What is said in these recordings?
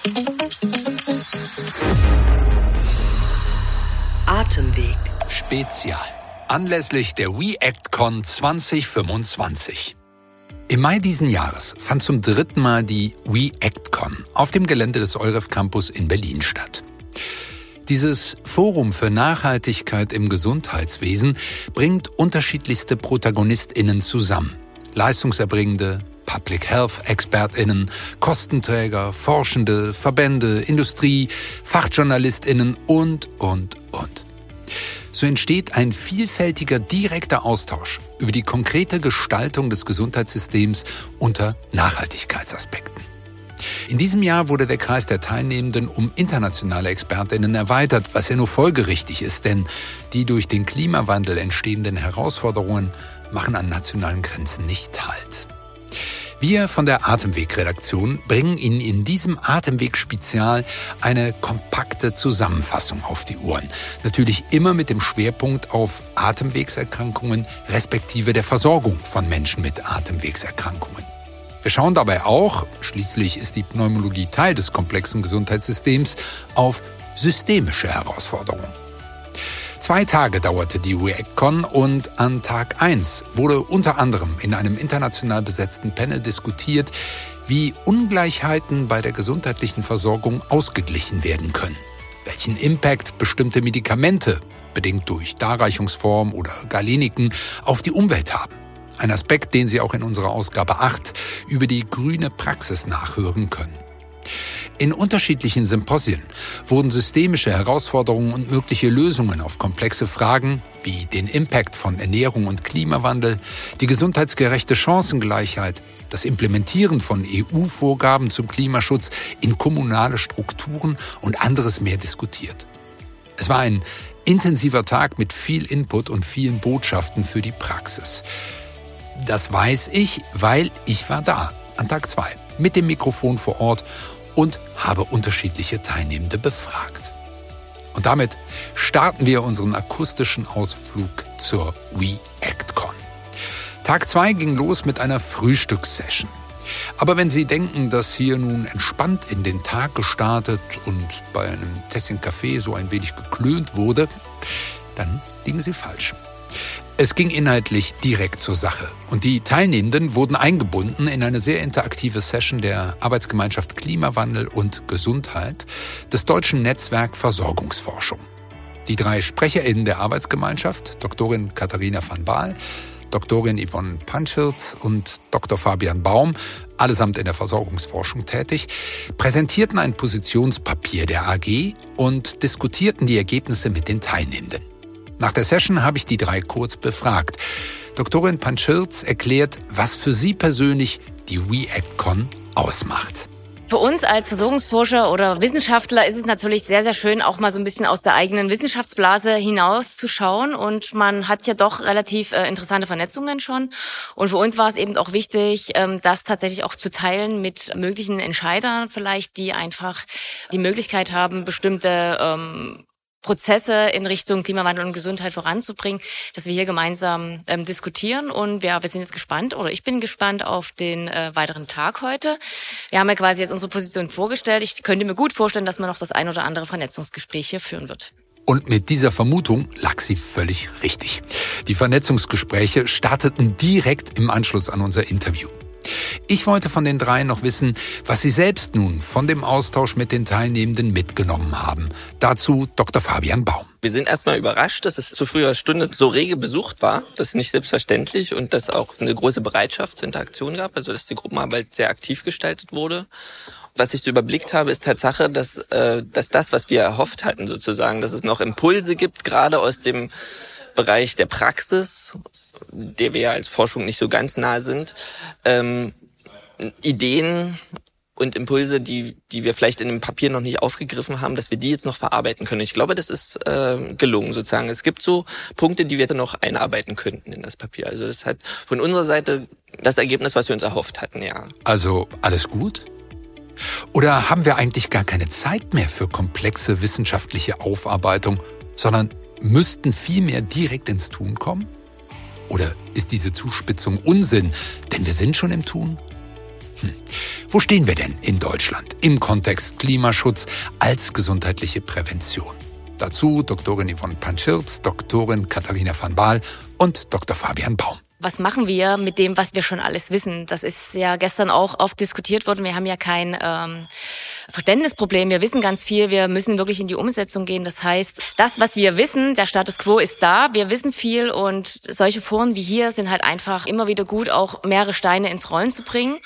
Atemweg. Spezial. Anlässlich der WeActCon 2025. Im Mai diesen Jahres fand zum 3. Mal die WeActCon auf dem Gelände des EUREF Campus in Berlin statt. Dieses Forum für Nachhaltigkeit im Gesundheitswesen bringt unterschiedlichste ProtagonistInnen zusammen. Leistungserbringende, Public Health ExpertInnen, Kostenträger, Forschende, Verbände, Industrie, FachjournalistInnen und. So entsteht ein vielfältiger, direkter Austausch über die konkrete Gestaltung des Gesundheitssystems unter Nachhaltigkeitsaspekten. In diesem Jahr wurde der Kreis der Teilnehmenden um internationale ExpertInnen erweitert, was ja nur folgerichtig ist, denn die durch den Klimawandel entstehenden Herausforderungen machen an nationalen Grenzen nicht Halt. Wir von der Atemweg-Redaktion bringen Ihnen in diesem Atemweg-Spezial eine kompakte Zusammenfassung auf die Ohren. Natürlich immer mit dem Schwerpunkt auf Atemwegserkrankungen respektive der Versorgung von Menschen mit Atemwegserkrankungen. Wir schauen dabei auch, schließlich ist die Pneumologie Teil des komplexen Gesundheitssystems, auf systemische Herausforderungen. 2 Tage dauerte die WeActCon und an Tag 1 wurde unter anderem in einem international besetzten Panel diskutiert, wie Ungleichheiten bei der gesundheitlichen Versorgung ausgeglichen werden können, welchen Impact bestimmte Medikamente, bedingt durch Darreichungsform oder Galeniken, auf die Umwelt haben. Ein Aspekt, den Sie auch in unserer Ausgabe 8 über die grüne Praxis nachhören können. In unterschiedlichen Symposien wurden systemische Herausforderungen und mögliche Lösungen auf komplexe Fragen wie den Impact von Ernährung und Klimawandel, die gesundheitsgerechte Chancengleichheit, das Implementieren von EU-Vorgaben zum Klimaschutz in kommunale Strukturen und anderes mehr diskutiert. Es war ein intensiver Tag mit viel Input und vielen Botschaften für die Praxis. Das weiß ich, weil ich war da, an Tag 2, mit dem Mikrofon vor Ort und habe unterschiedliche Teilnehmende befragt. Und damit starten wir unseren akustischen Ausflug zur WeActCon. Tag 2 ging los mit einer Frühstückssession. Aber wenn Sie denken, dass hier nun entspannt in den Tag gestartet und bei einem Tässchen Kaffee so ein wenig geklönt wurde, dann liegen Sie falsch. Es ging inhaltlich direkt zur Sache und die Teilnehmenden wurden eingebunden in eine sehr interaktive Session der Arbeitsgemeinschaft Klimawandel und Gesundheit des Deutschen Netzwerk Versorgungsforschung. Die 3 SprecherInnen der Arbeitsgemeinschaft, Doktorin Katharina van Baal, Doktorin Yvonne Panschert und Dr. Fabian Baum, allesamt in der Versorgungsforschung tätig, präsentierten ein Positionspapier der AG und diskutierten die Ergebnisse mit den Teilnehmenden. Nach der Session habe ich die 3 kurz befragt. Doktorin Panschirz erklärt, was für sie persönlich die WeActCon ausmacht. Für uns als Versorgungsforscher oder Wissenschaftler ist es natürlich sehr, sehr schön, auch mal so ein bisschen aus der eigenen Wissenschaftsblase hinauszuschauen. Und man hat ja doch relativ interessante Vernetzungen schon. Und für uns war es eben auch wichtig, das tatsächlich auch zu teilen mit möglichen Entscheidern vielleicht, die einfach die Möglichkeit haben, bestimmte Prozesse in Richtung Klimawandel und Gesundheit voranzubringen, dass wir hier gemeinsam diskutieren. Und wir sind jetzt gespannt, oder ich bin gespannt auf den weiteren Tag heute. Wir haben ja quasi jetzt unsere Position vorgestellt. Ich könnte mir gut vorstellen, dass man noch das ein oder andere Vernetzungsgespräch hier führen wird. Und mit dieser Vermutung lag sie völlig richtig. Die Vernetzungsgespräche starteten direkt im Anschluss an unser Interview. Ich wollte von den 3 noch wissen, was sie selbst nun von dem Austausch mit den Teilnehmenden mitgenommen haben. Dazu Dr. Fabian Baum. Wir sind erstmal überrascht, dass es zu früher Stunde so rege besucht war. Das ist nicht selbstverständlich und dass auch eine große Bereitschaft zur Interaktion gab, also dass die Gruppenarbeit sehr aktiv gestaltet wurde. Was ich so überblickt habe, ist Tatsache, dass das, was wir erhofft hatten sozusagen, dass es noch Impulse gibt, gerade aus dem Bereich der Praxis, der wir ja als Forschung nicht so ganz nahe sind, Ideen und Impulse, die wir vielleicht in dem Papier noch nicht aufgegriffen haben, dass wir die jetzt noch verarbeiten können. Ich glaube, das ist gelungen sozusagen. Es gibt so Punkte, die wir dann noch einarbeiten könnten in das Papier. Also das hat von unserer Seite das Ergebnis, was wir uns erhofft hatten, ja. Also alles gut? Oder haben wir eigentlich gar keine Zeit mehr für komplexe wissenschaftliche Aufarbeitung, sondern müssten viel mehr direkt ins Tun kommen? Oder ist diese Zuspitzung Unsinn, denn wir sind schon im Tun? Wo stehen wir denn in Deutschland im Kontext Klimaschutz als gesundheitliche Prävention? Dazu Doktorin Yvonne Panschirz, Doktorin Katharina van Baal und Dr. Fabian Baum. Was machen wir mit dem, was wir schon alles wissen? Das ist ja gestern auch oft diskutiert worden. Wir haben ja kein Verständnisproblem. Wir wissen ganz viel. Wir müssen wirklich in die Umsetzung gehen. Das heißt, das, was wir wissen, der Status quo ist da. Wir wissen viel und solche Foren wie hier sind halt einfach immer wieder gut, auch mehrere Steine ins Rollen zu bringen.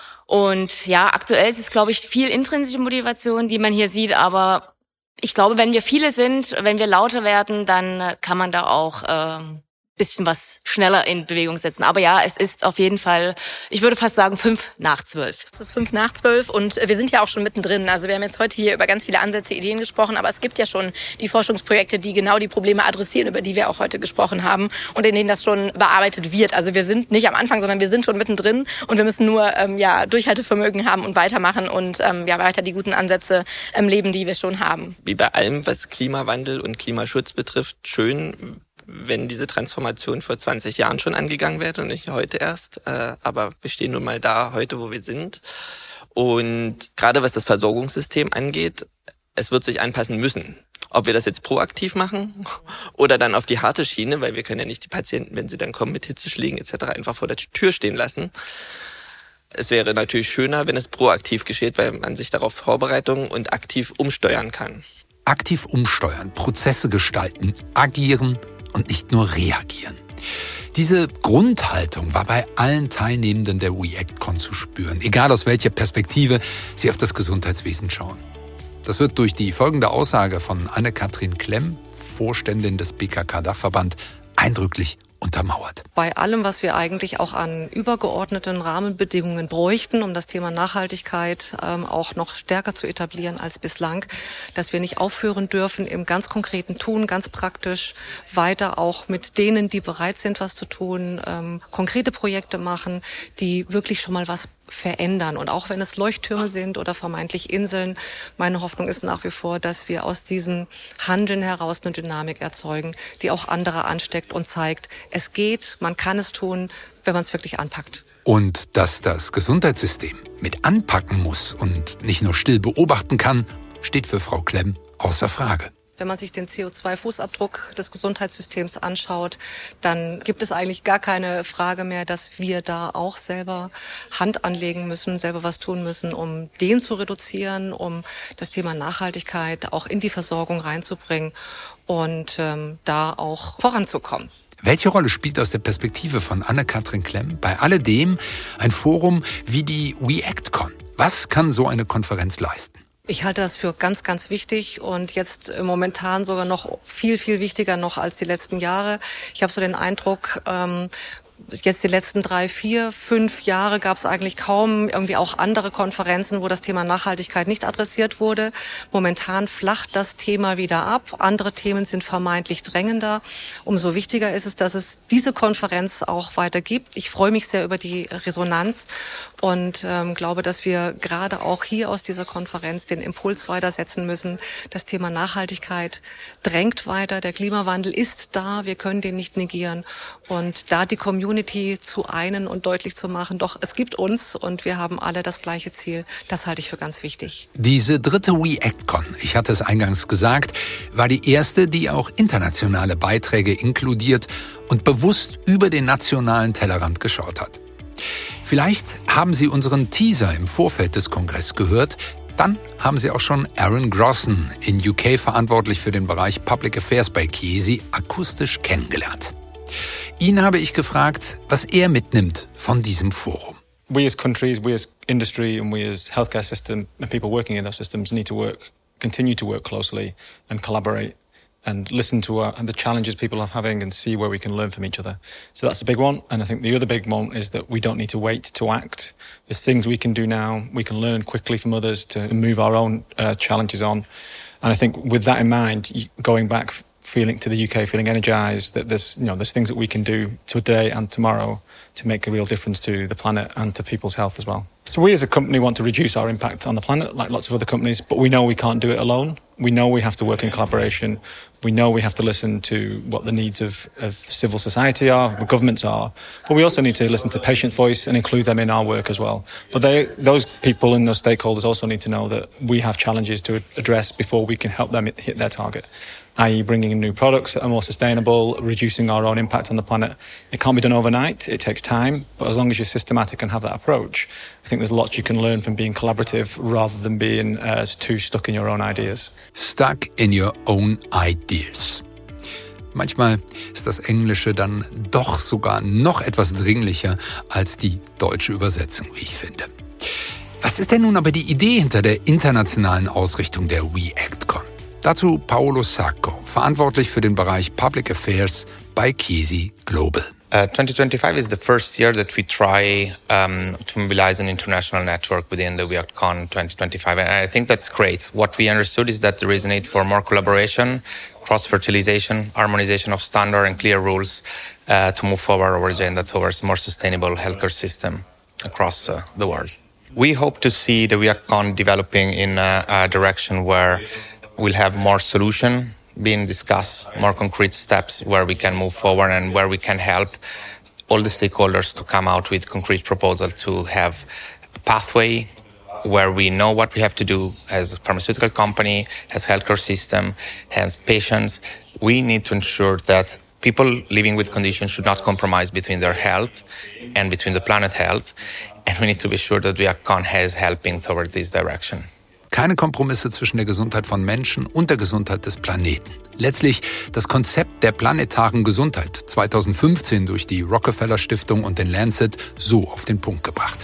Und ja, aktuell ist es, glaube ich, viel intrinsische Motivation, die man hier sieht. Aber ich glaube, wenn wir viele sind, wenn wir lauter werden, dann kann man da auch bisschen was schneller in Bewegung setzen. Aber ja, es ist auf jeden Fall, ich würde fast sagen, 11:55. Es ist 11:55 und wir sind ja auch schon mittendrin. Also wir haben jetzt heute hier über ganz viele Ansätze, Ideen gesprochen, aber es gibt ja schon die Forschungsprojekte, die genau die Probleme adressieren, über die wir auch heute gesprochen haben und in denen das schon bearbeitet wird. Also wir sind nicht am Anfang, sondern wir sind schon mittendrin und wir müssen nur Durchhaltevermögen haben und weitermachen und weiter die guten Ansätze leben, die wir schon haben. Wie bei allem, was Klimawandel und Klimaschutz betrifft, schön, wenn diese Transformation vor 20 Jahren schon angegangen wäre und nicht heute erst. Aber wir stehen nun mal da heute, wo wir sind. Und gerade was das Versorgungssystem angeht, es wird sich anpassen müssen. Ob wir das jetzt proaktiv machen oder dann auf die harte Schiene, weil wir können ja nicht die Patienten, wenn sie dann kommen mit Hitzeschlägen etc. einfach vor der Tür stehen lassen. Es wäre natürlich schöner, wenn es proaktiv geschieht, weil man sich darauf Vorbereitungen und aktiv umsteuern kann. Aktiv umsteuern, Prozesse gestalten, agieren und nicht nur reagieren. Diese Grundhaltung war bei allen Teilnehmenden der WeActCon zu spüren, egal aus welcher Perspektive sie auf das Gesundheitswesen schauen. Das wird durch die folgende Aussage von Anne-Kathrin Klemm, Vorständin des BKK-Dachverband, eindrücklich untermauert. Bei allem, was wir eigentlich auch an übergeordneten Rahmenbedingungen bräuchten, um das Thema Nachhaltigkeit auch noch stärker zu etablieren als bislang, dass wir nicht aufhören dürfen im ganz konkreten Tun, ganz praktisch weiter auch mit denen, die bereit sind, was zu tun, konkrete Projekte machen, die wirklich schon mal was verändern. Und auch wenn es Leuchttürme sind oder vermeintlich Inseln, meine Hoffnung ist nach wie vor, dass wir aus diesem Handeln heraus eine Dynamik erzeugen, die auch andere ansteckt und zeigt, es geht, man kann es tun, wenn man es wirklich anpackt. Und dass das Gesundheitssystem mit anpacken muss und nicht nur still beobachten kann, steht für Frau Klemm außer Frage. Wenn man sich den CO2-Fußabdruck des Gesundheitssystems anschaut, dann gibt es eigentlich gar keine Frage mehr, dass wir da auch selber Hand anlegen müssen, selber was tun müssen, um den zu reduzieren, um das Thema Nachhaltigkeit auch in die Versorgung reinzubringen und da auch voranzukommen. Welche Rolle spielt aus der Perspektive von Anne-Kathrin Klemm bei alledem ein Forum wie die WeActCon? Was kann so eine Konferenz leisten? Ich halte das für ganz, ganz wichtig und jetzt momentan sogar noch viel, viel wichtiger noch als die letzten Jahre. Ich habe so den Eindruck, jetzt die letzten 3, 4, 5 Jahre gab es eigentlich kaum irgendwie auch andere Konferenzen, wo das Thema Nachhaltigkeit nicht adressiert wurde. Momentan flacht das Thema wieder ab. Andere Themen sind vermeintlich drängender. Umso wichtiger ist es, dass es diese Konferenz auch weiter gibt. Ich freue mich sehr über die Resonanz und glaube, dass wir gerade auch hier aus dieser Konferenz den Impuls weitersetzen müssen. Das Thema Nachhaltigkeit drängt weiter. Der Klimawandel ist da. Wir können den nicht negieren. Und da die Community zu einen und deutlich zu machen, doch, es gibt uns und wir haben alle das gleiche Ziel. Das halte ich für ganz wichtig. Diese dritte WeActCon, ich hatte es eingangs gesagt, war die erste, die auch internationale Beiträge inkludiert und bewusst über den nationalen Tellerrand geschaut hat. Vielleicht haben Sie unseren Teaser im Vorfeld des Kongresses gehört. Dann haben Sie auch schon Aaron Grosson, in UK verantwortlich für den Bereich Public Affairs bei Chiesi, akustisch kennengelernt. Ihn habe ich gefragt, was er mitnimmt von diesem Forum. We as countries, we as industry and we as healthcare system and people working in those systems need to continue to work closely and collaborate and listen to the challenges people are having and see where we can learn from each other. So that's a big one. And I think the other big one is that we don't need to wait to act. There's things we can do now. We can learn quickly from others to move our own challenges on. And I think with that in mind, going back to the UK, feeling energized that there's things that we can do today and tomorrow to make a real difference to the planet and to people's health as well. So we as a company want to reduce our impact on the planet like lots of other companies, but we know we can't do it alone. We know we have to work in collaboration. We know we have to listen to what the needs of civil society are, what governments are. But we also need to listen to patient voice and include them in our work as well. But those people and those stakeholders also need to know that we have challenges to address before we can help them hit their target, i.e. bringing in new products that are more sustainable, reducing our own impact on the planet. It can't be done overnight. It takes time. But as long as you're systematic and have that approach, I think there's lots you can learn from being collaborative rather than being too stuck in your own ideas. Stuck in your own ideas. Manchmal ist das Englische dann doch sogar noch etwas dringlicher als die deutsche Übersetzung, wie ich finde. Was ist denn nun aber die Idee hinter der internationalen Ausrichtung der WeActCon? Dazu Paolo Sacco, verantwortlich für den Bereich Public Affairs bei Kesi Global. 2025 is the first year that we try to mobilize an international network within the WeActCon 2025, and I think that's great. What we understood is that there is a need for more collaboration, cross-fertilization, harmonization of standard and clear rules to move forward our agenda towards a more sustainable healthcare system across the world. We hope to see the WeActCon developing in a direction where we'll have more solution being discussed, more concrete steps where we can move forward and where we can help all the stakeholders to come out with concrete proposals to have a pathway where we know what we have to do as a pharmaceutical company, as healthcare system, as patients. We need to ensure that people living with conditions should not compromise between their health and between the planet health. And we need to be sure that WeActCon is helping toward this direction. Keine Kompromisse zwischen der Gesundheit von Menschen und der Gesundheit des Planeten. Letztlich das Konzept der planetaren Gesundheit 2015 durch die Rockefeller Stiftung und den Lancet so auf den Punkt gebracht.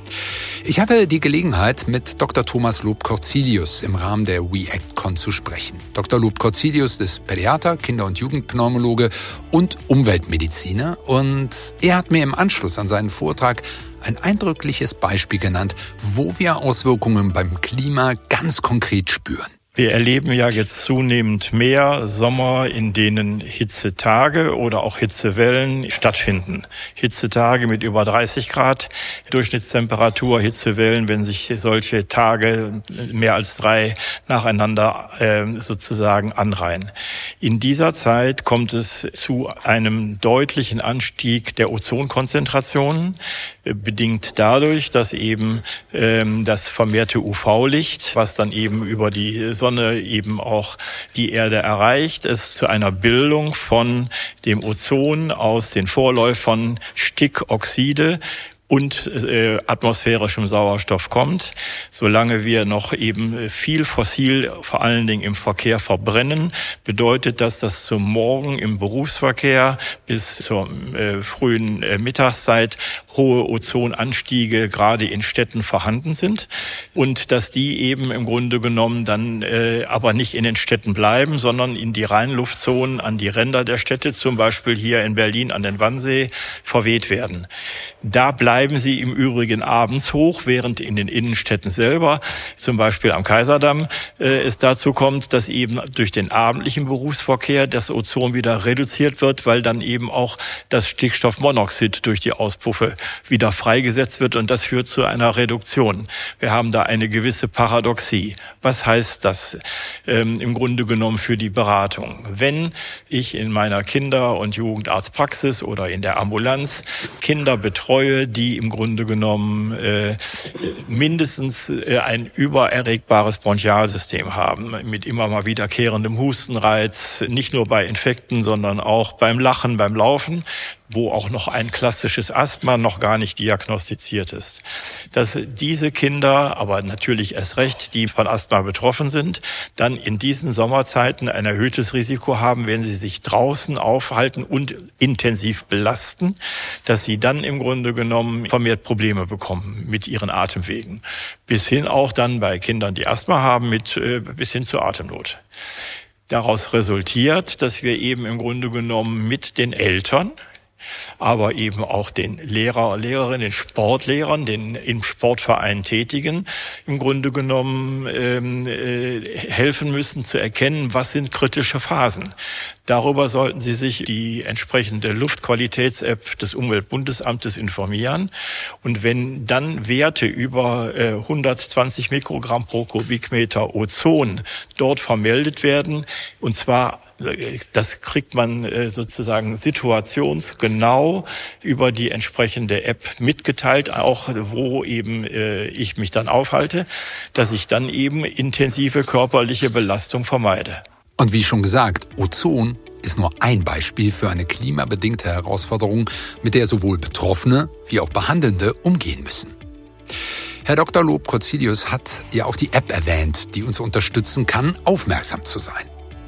Ich hatte die Gelegenheit, mit Dr. Thomas Lob-Corzilius im Rahmen der WeActCon zu sprechen. Dr. Lob-Corzilius ist Pädiater, Kinder- und Jugendpneumologe und Umweltmediziner. Und er hat mir im Anschluss an seinen Vortrag ein eindrückliches Beispiel genannt, wo wir Auswirkungen beim Klima ganz konkret spüren. Wir erleben ja jetzt zunehmend mehr Sommer, in denen Hitzetage oder auch Hitzewellen stattfinden. Hitzetage mit über 30 Grad Durchschnittstemperatur, Hitzewellen, wenn sich solche Tage mehr als 3 nacheinander sozusagen anreihen. In dieser Zeit kommt es zu einem deutlichen Anstieg der Ozonkonzentrationen, bedingt dadurch, dass eben das vermehrte UV-Licht, was dann eben über die Sonne eben auch die Erde erreicht, es zu einer Bildung von dem Ozon aus den Vorläufern Stickoxide und atmosphärischem Sauerstoff kommt. Solange wir noch eben viel fossil, vor allen Dingen im Verkehr, verbrennen, bedeutet das, dass zum Morgen im Berufsverkehr bis zur frühen Mittagszeit hohe Ozonanstiege gerade in Städten vorhanden sind und dass die eben im Grunde genommen dann aber nicht in den Städten bleiben, sondern in die Reinluftzonen an die Ränder der Städte, zum Beispiel hier in Berlin an den Wannsee, verweht werden. Da bleiben sie im Übrigen abends hoch, während in den Innenstädten selber, zum Beispiel am Kaiserdamm, es dazu kommt, dass eben durch den abendlichen Berufsverkehr das Ozon wieder reduziert wird, weil dann eben auch das Stickstoffmonoxid durch die Auspuffe wieder freigesetzt wird und das führt zu einer Reduktion. Wir haben da eine gewisse Paradoxie. Was heißt das im Grunde genommen für die Beratung? Wenn ich in meiner Kinder- und Jugendarztpraxis oder in der Ambulanz Kinder betreue, die im Grunde genommen mindestens ein übererregbares Bronchialsystem haben, mit immer mal wiederkehrendem Hustenreiz, nicht nur bei Infekten, sondern auch beim Lachen, beim Laufen, wo auch noch ein klassisches Asthma noch gar nicht diagnostiziert ist. Dass diese Kinder, aber natürlich erst recht, die von Asthma betroffen sind, dann in diesen Sommerzeiten ein erhöhtes Risiko haben, wenn sie sich draußen aufhalten und intensiv belasten, dass sie dann im Grunde genommen vermehrt Probleme bekommen mit ihren Atemwegen. Bis hin auch dann bei Kindern, die Asthma haben, bis hin zur Atemnot. Daraus resultiert, dass wir eben im Grunde genommen mit den Eltern aber eben auch den Lehrer, Lehrerinnen, den Sportlehrern, den im Sportverein Tätigen im Grunde genommen helfen müssen zu erkennen, was sind kritische Phasen. Darüber sollten Sie sich die entsprechende Luftqualitäts-App des Umweltbundesamtes informieren. Und wenn dann Werte über 120 Mikrogramm pro Kubikmeter Ozon dort vermeldet werden, und zwar, das kriegt man sozusagen situationsgenau über die entsprechende App mitgeteilt, auch wo eben ich mich dann aufhalte, dass ich dann eben intensive körperliche Belastung vermeide. Und wie schon gesagt, Ozon ist nur ein Beispiel für eine klimabedingte Herausforderung, mit der sowohl Betroffene wie auch Behandelnde umgehen müssen. Herr Dr. Lob-Corzilius hat ja auch die App erwähnt, die uns unterstützen kann, aufmerksam zu sein.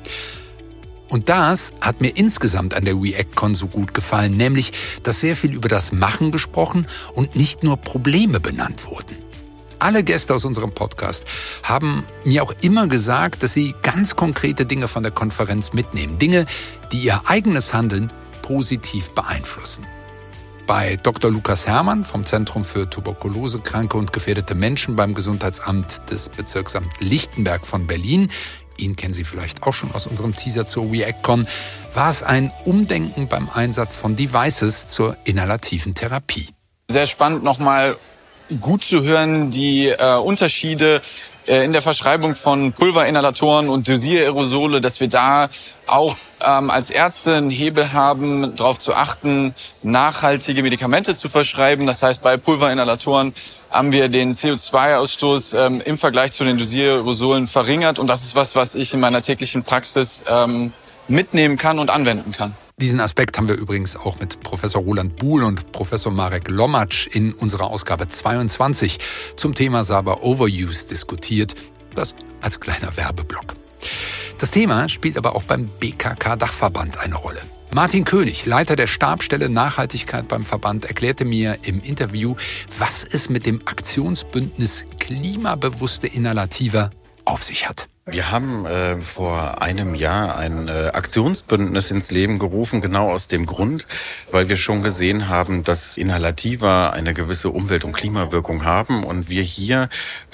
Und das hat mir insgesamt an der WeActCon so gut gefallen, nämlich, dass sehr viel über das Machen gesprochen und nicht nur Probleme benannt wurden. Alle Gäste aus unserem Podcast haben mir auch immer gesagt, dass sie ganz konkrete Dinge von der Konferenz mitnehmen. Dinge, die ihr eigenes Handeln positiv beeinflussen. Bei Dr. Lukas Herrmann vom Zentrum für Tuberkulosekranke und gefährdete Menschen beim Gesundheitsamt des Bezirksamt Lichtenberg von Berlin, ihn kennen Sie vielleicht auch schon aus unserem Teaser zur WeActCon, war es ein Umdenken beim Einsatz von Devices zur inhalativen Therapie. Sehr spannend nochmal gut zu hören, die Unterschiede in der Verschreibung von Pulverinhalatoren und Dosiererosole, dass wir da auch als Ärzte einen Hebel haben, darauf zu achten, nachhaltige Medikamente zu verschreiben. Das heißt, bei Pulverinhalatoren haben wir den CO2-Ausstoß im Vergleich zu den Dosiererosolen verringert. Und das ist was ich in meiner täglichen Praxis mitnehmen kann und anwenden kann. Diesen Aspekt haben wir übrigens auch mit Professor Roland Buhl und Professor Marek Lomatsch in unserer Ausgabe 22 zum Thema Cyber Overuse diskutiert. Das als kleiner Werbeblock. Das Thema spielt aber auch beim BKK-Dachverband eine Rolle. Martin König, Leiter der Stabsstelle Nachhaltigkeit beim Verband, erklärte mir im Interview, was es mit dem Aktionsbündnis Klimabewusste Inhalativer auf sich hat. Wir haben vor einem Jahr ein Aktionsbündnis ins Leben gerufen, genau aus dem Grund, weil wir schon gesehen haben, dass Inhalativa eine gewisse Umwelt- und Klimawirkung haben und wir hier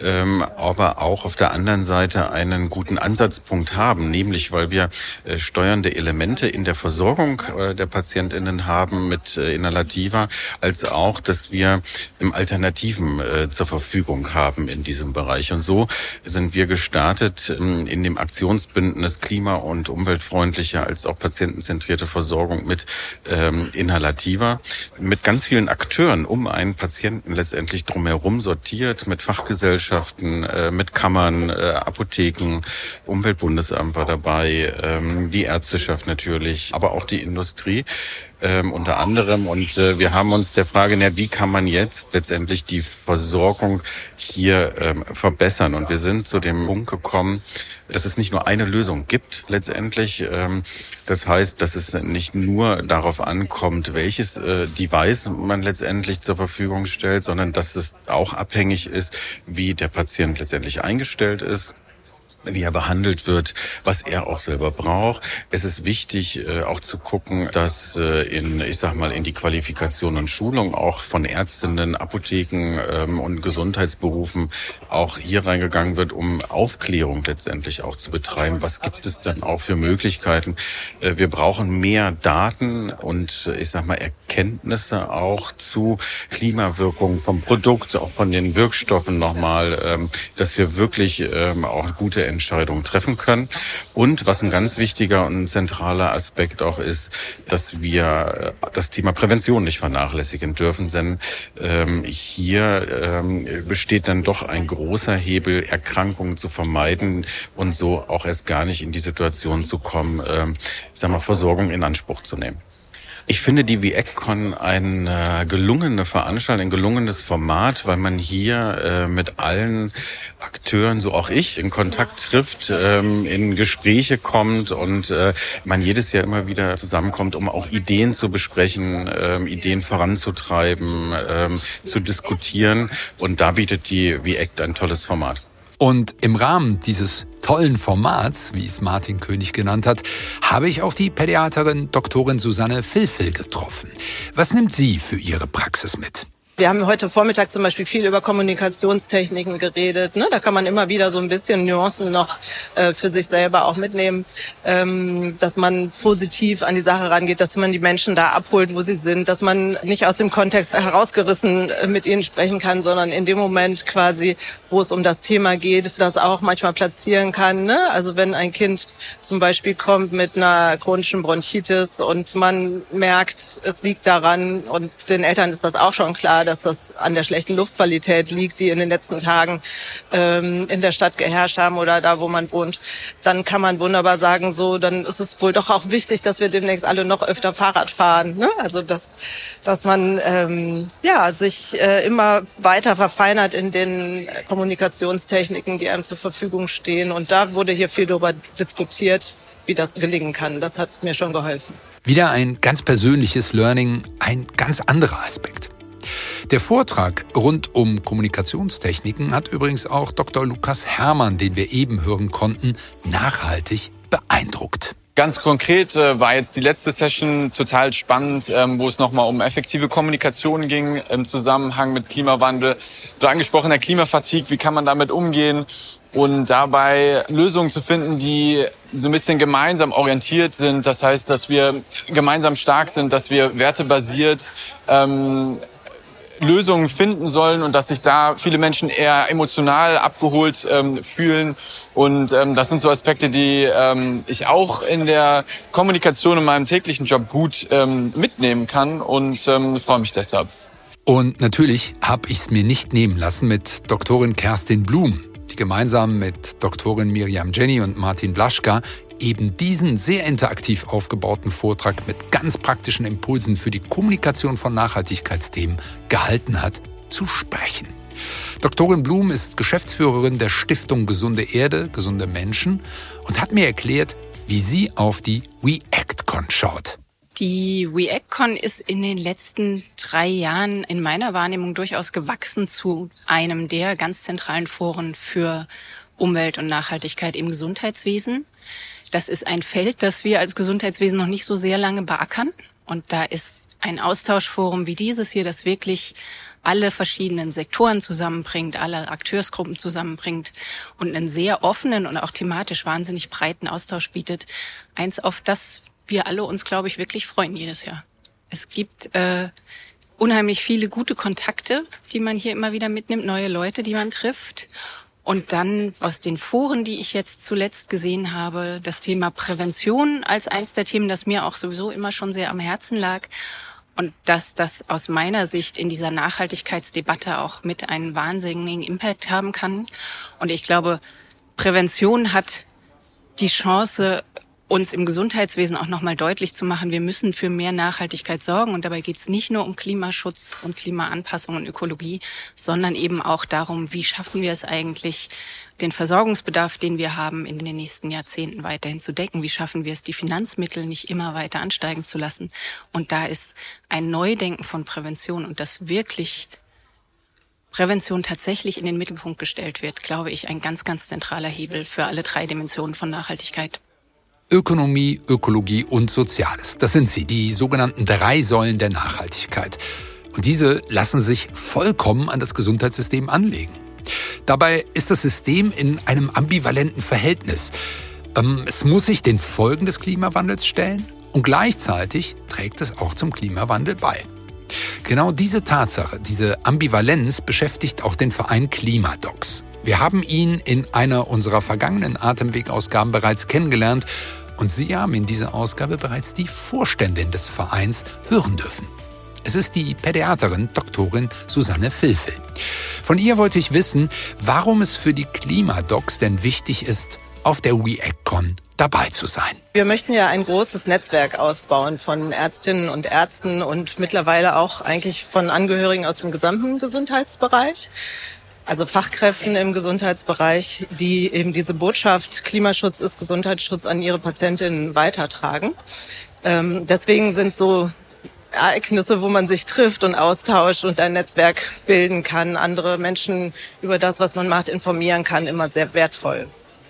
aber auch auf der anderen Seite einen guten Ansatzpunkt haben, nämlich weil wir steuernde Elemente in der Versorgung der PatientInnen haben mit Inhalativa, als auch, dass wir Alternativen zur Verfügung haben in diesem Bereich. Und so sind wir gestartet in dem Aktionsbündnis Klima- und umweltfreundliche als auch patientenzentrierte Versorgung mit Inhalativa, mit ganz vielen Akteuren um einen Patienten letztendlich drumherum sortiert, mit Fachgesellschaften, mit Kammern, Apotheken, Umweltbundesamt war dabei, die Ärzteschaft natürlich, aber auch die Industrie. Unter anderem und wir haben uns der Frage nähert, wie kann man jetzt letztendlich die Versorgung hier verbessern und wir sind zu dem Punkt gekommen, dass es nicht nur eine Lösung gibt letztendlich. Das heißt, dass es nicht nur darauf ankommt, welches Device man letztendlich zur Verfügung stellt, sondern dass es auch abhängig ist, wie der Patient letztendlich eingestellt ist, wie er behandelt wird, was er auch selber braucht. Es ist wichtig, auch zu gucken, dass in die Qualifikation und Schulung auch von Ärztinnen, Apotheken und Gesundheitsberufen auch hier reingegangen wird, um Aufklärung letztendlich auch zu betreiben. Was gibt es dann auch für Möglichkeiten? Wir brauchen mehr Daten und Erkenntnisse auch zu Klimawirkungen vom Produkt, auch von den Wirkstoffen nochmal, dass wir wirklich auch gute Entscheidungen treffen können. Und was ein ganz wichtiger und zentraler Aspekt auch ist, dass wir das Thema Prävention nicht vernachlässigen dürfen, denn hier besteht dann doch ein großer Hebel, Erkrankungen zu vermeiden und so auch erst gar nicht in die Situation zu kommen, Versorgung in Anspruch zu nehmen. Ich finde die WeActCon eine gelungene Veranstaltung, ein gelungenes Format, weil man hier mit allen Akteuren, so auch ich, in Kontakt trifft, in Gespräche kommt und man jedes Jahr immer wieder zusammenkommt, um auch Ideen zu besprechen, Ideen voranzutreiben, zu diskutieren. Und da bietet die WeAct ein tolles Format. Und im Rahmen dieses tollen Formats, wie es Martin König genannt hat, habe ich auch die Pädiaterin Doktorin Susanne Vilfel getroffen. Was nimmt sie für ihre Praxis mit? Wir haben heute Vormittag zum Beispiel viel über Kommunikationstechniken geredet. Da kann man immer wieder so ein bisschen Nuancen noch für sich selber auch mitnehmen, dass man positiv an die Sache rangeht, dass man die Menschen da abholt, wo sie sind, dass man nicht aus dem Kontext herausgerissen mit ihnen sprechen kann, sondern in dem Moment quasi, wo es um das Thema geht, das auch manchmal platzieren kann. Also wenn ein Kind zum Beispiel kommt mit einer chronischen Bronchitis und man merkt, es liegt daran, und den Eltern ist das auch schon klar, dass das an der schlechten Luftqualität liegt, die in den letzten Tagen in der Stadt geherrscht haben oder da, wo man wohnt, dann kann man wunderbar sagen, so, dann ist es wohl doch auch wichtig, dass wir demnächst alle noch öfter Fahrrad fahren. Also dass man sich immer weiter verfeinert in den Kommunikationstechniken, die einem zur Verfügung stehen. Und da wurde hier viel darüber diskutiert, wie das gelingen kann. Das hat mir schon geholfen. Wieder ein ganz persönliches Learning, ein ganz anderer Aspekt. Der Vortrag rund um Kommunikationstechniken hat übrigens auch Dr. Lukas Herrmann, den wir eben hören konnten, nachhaltig beeindruckt. Ganz konkret war jetzt die letzte Session total spannend, wo es nochmal um effektive Kommunikation ging im Zusammenhang mit Klimawandel. Du angesprochen, der Klimafatigue, wie kann man damit umgehen und dabei Lösungen zu finden, die so ein bisschen gemeinsam orientiert sind. Das heißt, dass wir gemeinsam stark sind, dass wir wertebasiert Lösungen finden sollen und dass sich da viele Menschen eher emotional abgeholt fühlen. Und das sind so Aspekte, die ich auch in der Kommunikation in meinem täglichen Job gut mitnehmen kann und freue mich deshalb. Und natürlich habe ich es mir nicht nehmen lassen, mit Doktorin Kerstin Blum, die gemeinsam mit Doktorin Miriam Jenny und Martin Blaschka eben diesen sehr interaktiv aufgebauten Vortrag mit ganz praktischen Impulsen für die Kommunikation von Nachhaltigkeitsthemen gehalten hat, zu sprechen. Doktorin Blum ist Geschäftsführerin der Stiftung Gesunde Erde, gesunde Menschen und hat mir erklärt, wie sie auf die WeActCon schaut. Die WeActCon ist in den letzten 3 Jahren in meiner Wahrnehmung durchaus gewachsen zu einem der ganz zentralen Foren für Umwelt und Nachhaltigkeit im Gesundheitswesen. Das ist ein Feld, das wir als Gesundheitswesen noch nicht so sehr lange beackern. Und da ist ein Austauschforum wie dieses hier, das wirklich alle verschiedenen Sektoren zusammenbringt, alle Akteursgruppen zusammenbringt und einen sehr offenen und auch thematisch wahnsinnig breiten Austausch bietet. Eins, auf das wir alle uns, glaube ich, wirklich freuen jedes Jahr. Es gibt unheimlich viele gute Kontakte, die man hier immer wieder mitnimmt, neue Leute, die man trifft. Und dann aus den Foren, die ich jetzt zuletzt gesehen habe, das Thema Prävention als eins der Themen, das mir auch sowieso immer schon sehr am Herzen lag. Und dass das aus meiner Sicht in dieser Nachhaltigkeitsdebatte auch mit einen wahnsinnigen Impact haben kann. Und ich glaube, Prävention hat die Chance, uns im Gesundheitswesen auch nochmal deutlich zu machen, wir müssen für mehr Nachhaltigkeit sorgen. Und dabei geht es nicht nur um Klimaschutz und Klimaanpassung und Ökologie, sondern eben auch darum, wie schaffen wir es eigentlich, den Versorgungsbedarf, den wir haben, in den nächsten Jahrzehnten weiterhin zu decken. Wie schaffen wir es, die Finanzmittel nicht immer weiter ansteigen zu lassen. Und da ist ein Neudenken von Prävention und dass wirklich Prävention tatsächlich in den Mittelpunkt gestellt wird, glaube ich, ein ganz, ganz zentraler Hebel für alle 3 Dimensionen von Nachhaltigkeit. Ökonomie, Ökologie und Soziales. Das sind sie, die sogenannten 3 Säulen der Nachhaltigkeit. Und diese lassen sich vollkommen an das Gesundheitssystem anlegen. Dabei ist das System in einem ambivalenten Verhältnis. Es muss sich den Folgen des Klimawandels stellen und gleichzeitig trägt es auch zum Klimawandel bei. Genau diese Tatsache, diese Ambivalenz beschäftigt auch den Verein Klimadocs. Wir haben ihn in einer unserer vergangenen Atemweg-Ausgaben bereits kennengelernt und Sie haben in dieser Ausgabe bereits die Vorständin des Vereins hören dürfen. Es ist die Pädiaterin Doktorin Susanne Vilfel. Von ihr wollte ich wissen, warum es für die Klimadocs denn wichtig ist, auf der WeActCon dabei zu sein. Wir möchten ja ein großes Netzwerk aufbauen von Ärztinnen und Ärzten und mittlerweile auch eigentlich von Angehörigen aus dem gesamten Gesundheitsbereich. Also Fachkräften im Gesundheitsbereich, die eben diese Botschaft Klimaschutz ist Gesundheitsschutz an ihre Patientinnen weitertragen. Deswegen sind so Ereignisse, wo man sich trifft und austauscht und ein Netzwerk bilden kann, andere Menschen über das, was man macht, informieren kann, immer sehr wertvoll.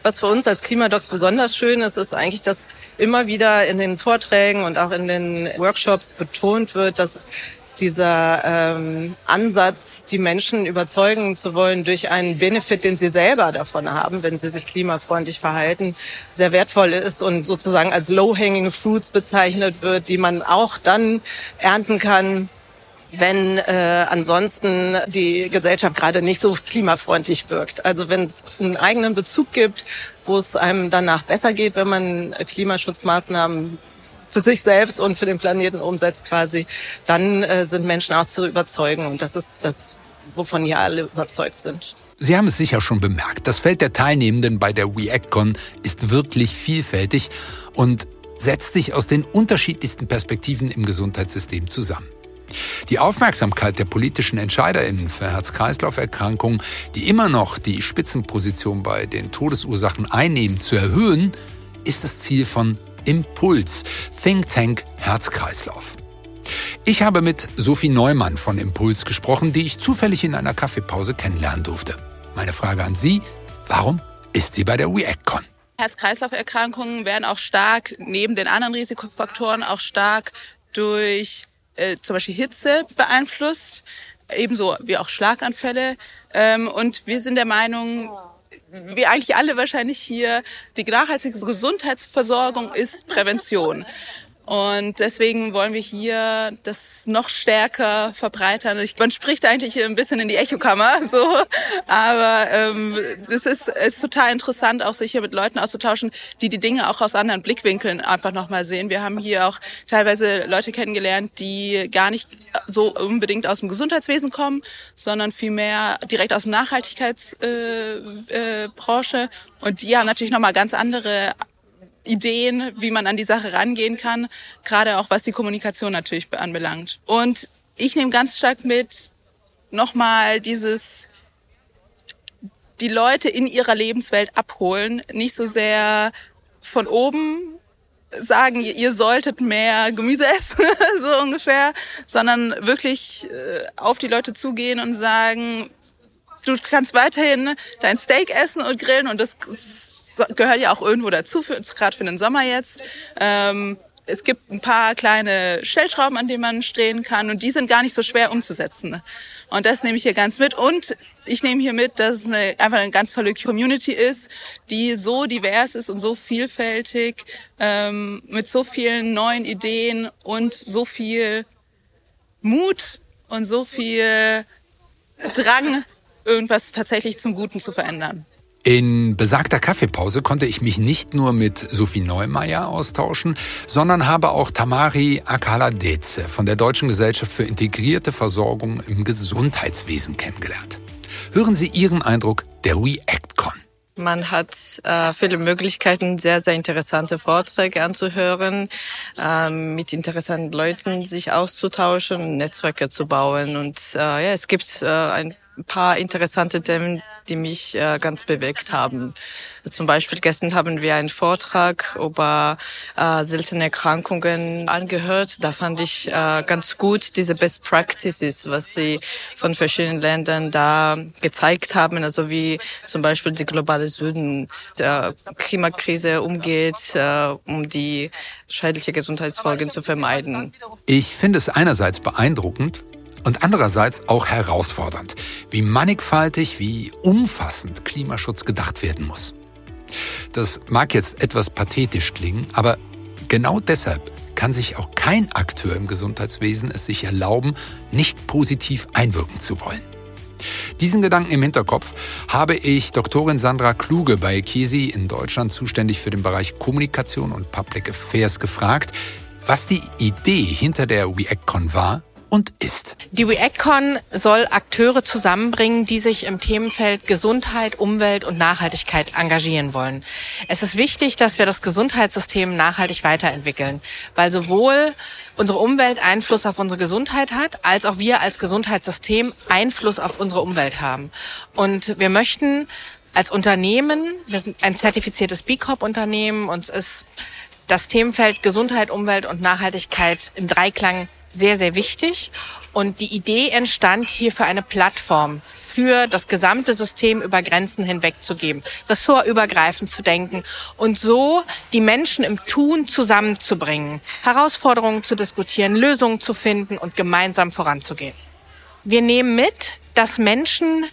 Was für uns als Klimadocs besonders schön ist, ist eigentlich, dass immer wieder in den Vorträgen und auch in den Workshops betont wird, dass dieser Ansatz, die Menschen überzeugen zu wollen durch einen Benefit, den sie selber davon haben, wenn sie sich klimafreundlich verhalten, sehr wertvoll ist und sozusagen als low-hanging fruits bezeichnet wird, die man auch dann ernten kann, wenn ansonsten die Gesellschaft gerade nicht so klimafreundlich wirkt. Also wenn es einen eigenen Bezug gibt, wo es einem danach besser geht, wenn man Klimaschutzmaßnahmen für sich selbst und für den Planeten umsetzt quasi, dann sind Menschen auch zu überzeugen. Und das ist das, wovon hier alle überzeugt sind. Sie haben es sicher schon bemerkt. Das Feld der Teilnehmenden bei der WeActCon ist wirklich vielfältig und setzt sich aus den unterschiedlichsten Perspektiven im Gesundheitssystem zusammen. Die Aufmerksamkeit der politischen EntscheiderInnen für Herz-Kreislauf-Erkrankungen, die immer noch die Spitzenposition bei den Todesursachen einnehmen, zu erhöhen, ist das Ziel von Impuls, Think Tank Herz-Kreislauf. Ich habe mit Sophie Neumann von Impuls gesprochen, die ich zufällig in einer Kaffeepause kennenlernen durfte. Meine Frage an Sie, warum ist sie bei der WeActCon? Herz-Kreislauf-Erkrankungen werden auch stark, neben den anderen Risikofaktoren, auch stark durch zum Beispiel Hitze beeinflusst, ebenso wie auch Schlaganfälle. Und wir sind der Meinung, wie eigentlich alle wahrscheinlich hier, die nachhaltige Gesundheitsversorgung ist Prävention. Und deswegen wollen wir hier das noch stärker verbreitern. Man spricht eigentlich hier ein bisschen in die Echokammer, so. Aber es ist total interessant, auch sich hier mit Leuten auszutauschen, die Dinge auch aus anderen Blickwinkeln einfach nochmal sehen. Wir haben hier auch teilweise Leute kennengelernt, die gar nicht so unbedingt aus dem Gesundheitswesen kommen, sondern vielmehr direkt aus der Nachhaltigkeitsbranche. Und die haben natürlich nochmal ganz andere Ideen, wie man an die Sache rangehen kann, gerade auch was die Kommunikation natürlich anbelangt. Und ich nehme ganz stark mit nochmal die Leute in ihrer Lebenswelt abholen, nicht so sehr von oben sagen, ihr solltet mehr Gemüse essen, so ungefähr, sondern wirklich auf die Leute zugehen und sagen, du kannst weiterhin dein Steak essen und grillen und das gehört ja auch irgendwo dazu, gerade für den Sommer jetzt. Es gibt ein paar kleine Stellschrauben, an denen man drehen kann und die sind gar nicht so schwer umzusetzen. Und das nehme ich hier ganz mit. Und ich nehme hier mit, dass es einfach eine ganz tolle Community ist, die so divers ist und so vielfältig, mit so vielen neuen Ideen und so viel Mut und so viel Drang, irgendwas tatsächlich zum Guten zu verändern. In besagter Kaffeepause konnte ich mich nicht nur mit Sophie Neumeier austauschen, sondern habe auch Tamari Akaladeze von der Deutschen Gesellschaft für integrierte Versorgung im Gesundheitswesen kennengelernt. Hören Sie Ihren Eindruck der WeActCon. Man hat viele Möglichkeiten, sehr, sehr interessante Vorträge anzuhören, mit interessanten Leuten sich auszutauschen, Netzwerke zu bauen. Und es gibt ein paar interessante Themen, die mich ganz bewegt haben. Zum Beispiel gestern haben wir einen Vortrag über seltene Erkrankungen angehört. Da fand ich ganz gut diese Best Practices, was sie von verschiedenen Ländern da gezeigt haben. Also wie zum Beispiel die globale Süden der Klimakrise umgeht, um die schädliche Gesundheitsfolgen zu vermeiden. Ich finde es einerseits beeindruckend, und andererseits auch herausfordernd, wie mannigfaltig, wie umfassend Klimaschutz gedacht werden muss. Das mag jetzt etwas pathetisch klingen, aber genau deshalb kann sich auch kein Akteur im Gesundheitswesen es sich erlauben, nicht positiv einwirken zu wollen. Diesen Gedanken im Hinterkopf habe ich Doktorin Sandra Kluge bei KESI in Deutschland, zuständig für den Bereich Kommunikation und Public Affairs, gefragt, was die Idee hinter der WeActCon war und ist. Die WeActCon soll Akteure zusammenbringen, die sich im Themenfeld Gesundheit, Umwelt und Nachhaltigkeit engagieren wollen. Es ist wichtig, dass wir das Gesundheitssystem nachhaltig weiterentwickeln, weil sowohl unsere Umwelt Einfluss auf unsere Gesundheit hat, als auch wir als Gesundheitssystem Einfluss auf unsere Umwelt haben. Und wir möchten als Unternehmen, wir sind ein zertifiziertes B Corp-Unternehmen, uns ist das Themenfeld Gesundheit, Umwelt und Nachhaltigkeit im Dreiklang sehr, sehr wichtig. Und die Idee entstand hier für eine Plattform, für das gesamte System über Grenzen hinweg zu geben, ressortübergreifend zu denken und so die Menschen im Tun zusammenzubringen, Herausforderungen zu diskutieren, Lösungen zu finden und gemeinsam voranzugehen. Wir nehmen mit, dass Menschen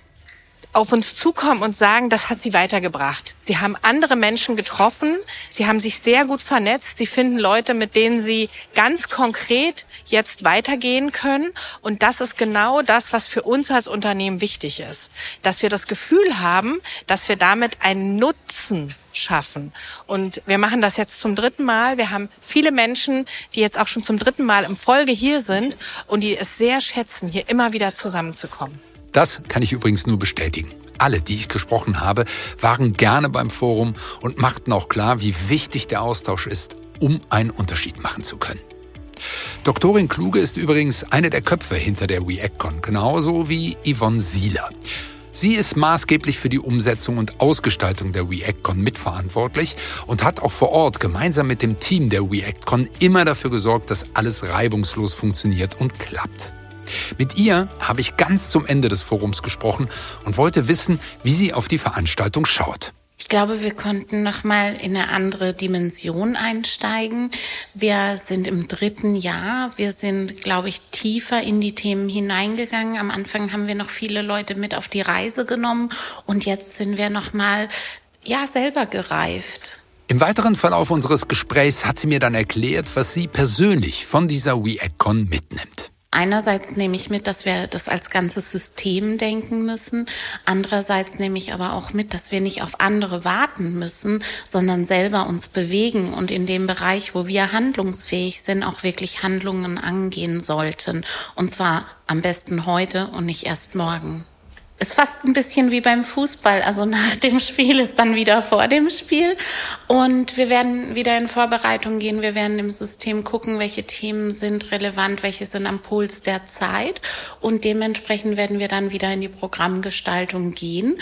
auf uns zukommen und sagen, das hat sie weitergebracht. Sie haben andere Menschen getroffen, sie haben sich sehr gut vernetzt, sie finden Leute, mit denen sie ganz konkret jetzt weitergehen können. Und das ist genau das, was für uns als Unternehmen wichtig ist. Dass wir das Gefühl haben, dass wir damit einen Nutzen schaffen. Und wir machen das jetzt zum 3. Mal. Wir haben viele Menschen, die jetzt auch schon zum 3. Mal in Folge hier sind und die es sehr schätzen, hier immer wieder zusammenzukommen. Das kann ich übrigens nur bestätigen. Alle, die ich gesprochen habe, waren gerne beim Forum und machten auch klar, wie wichtig der Austausch ist, um einen Unterschied machen zu können. Doktorin Kluge ist übrigens eine der Köpfe hinter der WeActCon, genauso wie Yvonne Sieler. Sie ist maßgeblich für die Umsetzung und Ausgestaltung der WeActCon mitverantwortlich und hat auch vor Ort gemeinsam mit dem Team der WeActCon immer dafür gesorgt, dass alles reibungslos funktioniert und klappt. Mit ihr habe ich ganz zum Ende des Forums gesprochen und wollte wissen, wie sie auf die Veranstaltung schaut. Ich glaube, wir konnten nochmal in eine andere Dimension einsteigen. Wir sind im 3. Jahr. Wir sind, glaube ich, tiefer in die Themen hineingegangen. Am Anfang haben wir noch viele Leute mit auf die Reise genommen und jetzt sind wir nochmal, selber gereift. Im weiteren Verlauf unseres Gesprächs hat sie mir dann erklärt, was sie persönlich von dieser WeActCon mitnimmt. Einerseits nehme ich mit, dass wir das als ganzes System denken müssen. Andererseits nehme ich aber auch mit, dass wir nicht auf andere warten müssen, sondern selber uns bewegen und in dem Bereich, wo wir handlungsfähig sind, auch wirklich Handlungen angehen sollten. Und zwar am besten heute und nicht erst morgen. Ist fast ein bisschen wie beim Fußball. Also nach dem Spiel ist dann wieder vor dem Spiel. Und wir werden wieder in Vorbereitung gehen. Wir werden im System gucken, welche Themen sind relevant, welche sind am Puls der Zeit. Und dementsprechend werden wir dann wieder in die Programmgestaltung gehen.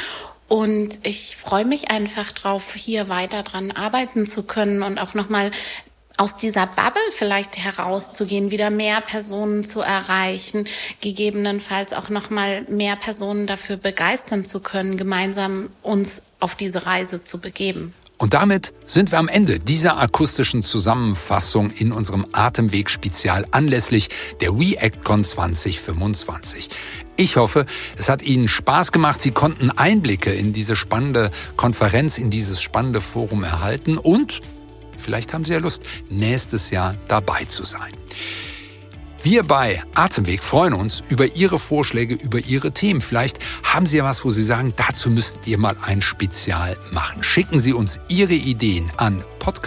Und ich freue mich einfach drauf, hier weiter dran arbeiten zu können und auch nochmal aus dieser Bubble vielleicht herauszugehen, wieder mehr Personen zu erreichen, gegebenenfalls auch nochmal mehr Personen dafür begeistern zu können, gemeinsam uns auf diese Reise zu begeben. Und damit sind wir am Ende dieser akustischen Zusammenfassung in unserem Atemweg-Spezial anlässlich der WeActCon 2025. Ich hoffe, es hat Ihnen Spaß gemacht. Sie konnten Einblicke in diese spannende Konferenz, in dieses spannende Forum erhalten und vielleicht haben Sie ja Lust, nächstes Jahr dabei zu sein. Wir bei Atemweg freuen uns über Ihre Vorschläge, über Ihre Themen. Vielleicht haben Sie ja was, wo Sie sagen, dazu müsstet ihr mal ein Spezial machen. Schicken Sie uns Ihre Ideen an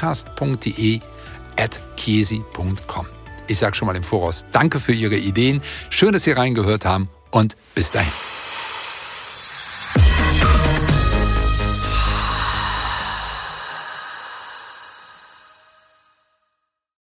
podcast.de@kesi.com. Ich sage schon mal im Voraus, danke für Ihre Ideen. Schön, dass Sie reingehört haben und bis dahin.